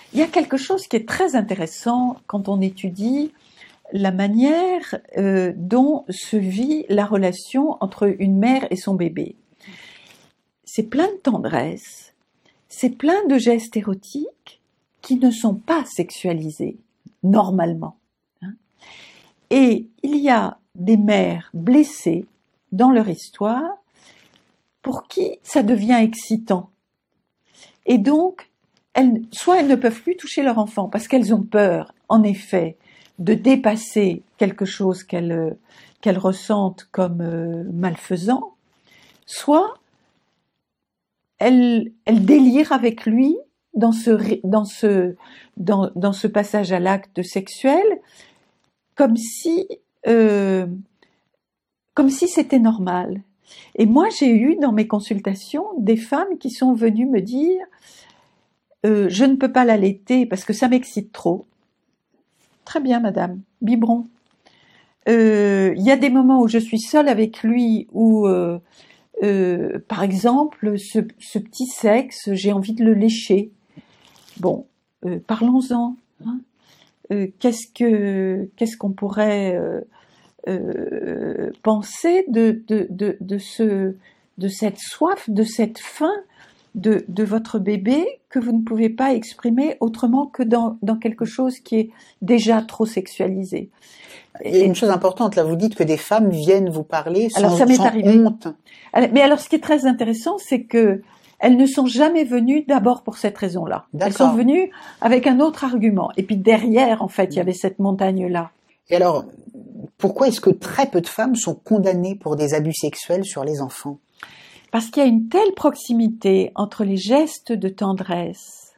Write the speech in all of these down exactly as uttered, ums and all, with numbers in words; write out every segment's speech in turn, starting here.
il y a quelque chose qui est très intéressant quand on étudie la manière euh, dont se vit la relation entre une mère et son bébé. C'est plein de tendresse, c'est plein de gestes érotiques qui ne sont pas sexualisés, normalement. Hein. Et il y a des mères blessées dans leur histoire pour qui ça devient excitant. Et donc, elles, soit elles ne peuvent plus toucher leur enfant parce qu'elles ont peur, en effet, de dépasser quelque chose qu'elles, qu'elles ressentent comme euh, malfaisant, soit elles, elles délirent avec lui dans ce, dans ce, dans, dans ce passage à l'acte sexuel, comme si, euh, comme si c'était normal. Et moi, j'ai eu dans mes consultations des femmes qui sont venues me dire euh, « Je ne peux pas l'allaiter parce que ça m'excite trop ». Très bien, madame, biberon. Euh, il y a des moments où je suis seule avec lui, où, euh, euh, par exemple, ce, ce petit sexe, j'ai envie de le lécher. Bon, euh, parlons-en. Hein. Euh, qu'est-ce que, qu'est-ce qu'on pourrait euh, euh, penser de, de, de, de, ce, de cette soif, de cette faim de, de votre bébé que vous ne pouvez pas exprimer autrement que dans, dans quelque chose qui est déjà trop sexualisé. Il y a une chose importante, là, vous dites que des femmes viennent vous parler sans, alors, ça m'est sans arrivé. honte. Mais alors, ce qui est très intéressant, c'est que elles ne sont jamais venues d'abord pour cette raison-là. D'accord. Elles sont venues avec un autre argument. Et puis derrière, en fait, il y avait cette montagne-là. Et alors, pourquoi est-ce que très peu de femmes sont condamnées pour des abus sexuels sur les enfants ? Parce qu'il y a une telle proximité entre les gestes de tendresse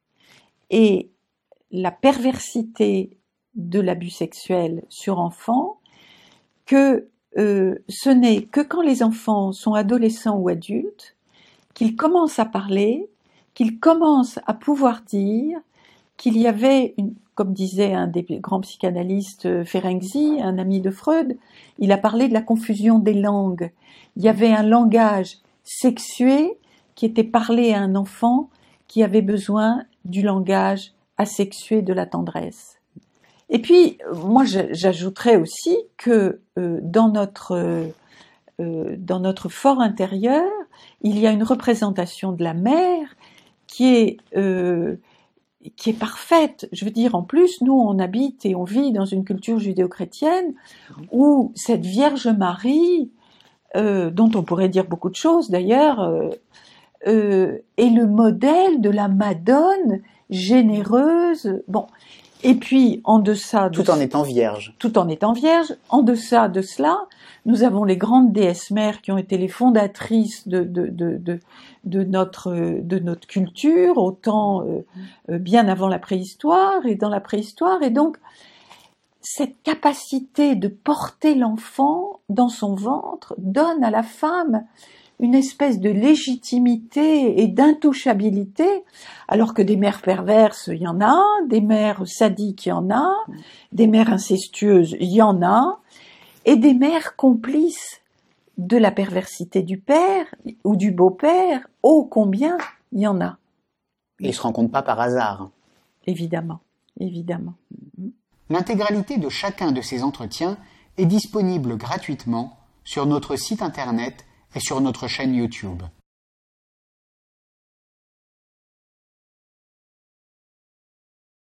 et la perversité de l'abus sexuel sur enfants que euh, ce n'est que quand les enfants sont adolescents ou adultes qu'ils commencent à parler, qu'ils commencent à pouvoir dire qu'il y avait, une, comme disait un des grands psychanalystes, Ferenczi, un ami de Freud, il a parlé de la confusion des langues. Il y avait un langage sexué qui était parlé à un enfant qui avait besoin du langage asexué de la tendresse. Et puis, moi, j'ajouterais aussi que euh, dans notre euh, dans notre fort intérieur, il y a une représentation de la mère qui est euh, qui est parfaite. Je veux dire, en plus, nous, on habite et on vit dans une culture judéo-chrétienne où cette Vierge Marie, euh, dont on pourrait dire beaucoup de choses d'ailleurs, euh, euh, est le modèle de la Madone généreuse. Bon. Et puis, en deçà de... Tout en étant vierge. Tout en étant vierge. En deçà de cela, nous avons les grandes déesses mères qui ont été les fondatrices de, de, de, de, de, notre, de notre culture, autant euh, bien avant la préhistoire et dans la préhistoire. Et donc, cette capacité de porter l'enfant dans son ventre donne à la femme une espèce de légitimité et d'intouchabilité, alors que des mères perverses, il y en a, des mères sadiques, il y en a, des mères incestueuses, il y en a, et des mères complices de la perversité du père ou du beau-père, ô combien il y en a. Et ils ne se rencontrent pas par hasard. Évidemment, évidemment. L'intégralité de chacun de ces entretiens est disponible gratuitement sur notre site internet et sur notre chaîne YouTube.